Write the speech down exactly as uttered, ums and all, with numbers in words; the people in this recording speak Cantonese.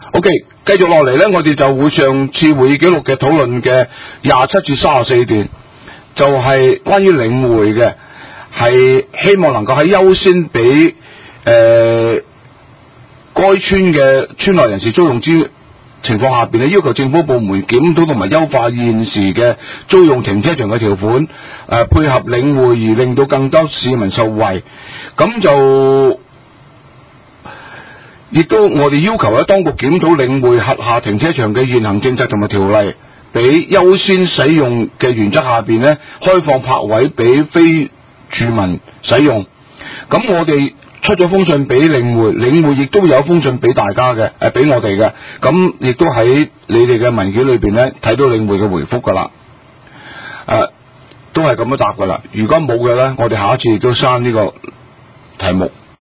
OK， 繼續落嚟咧，我哋就會上次會議記錄嘅討論嘅廿七至三十四段，就係、是、關於領會嘅，係希望能夠喺優先俾誒、呃、該村嘅村內人士租用之情況下邊咧，要求政府部門檢討同埋優化現時嘅租用停車場嘅條款，誒、呃、配合領會而令到更多市民受惠。咁就亦都我哋要求咧，當局檢討領會轄下停車場嘅現行政策同埋條例，俾優先使用嘅原則下邊咧，開放泊位俾非住民使用。咁我哋出咗封信俾領會，領會亦都有封信俾大家嘅，誒俾我哋嘅，咁亦都喺你哋嘅文件裏邊咧睇到領會嘅回覆噶啦，誒、呃、都係咁樣答噶啦。如果冇嘅咧，我哋下一次亦都刪呢個題目。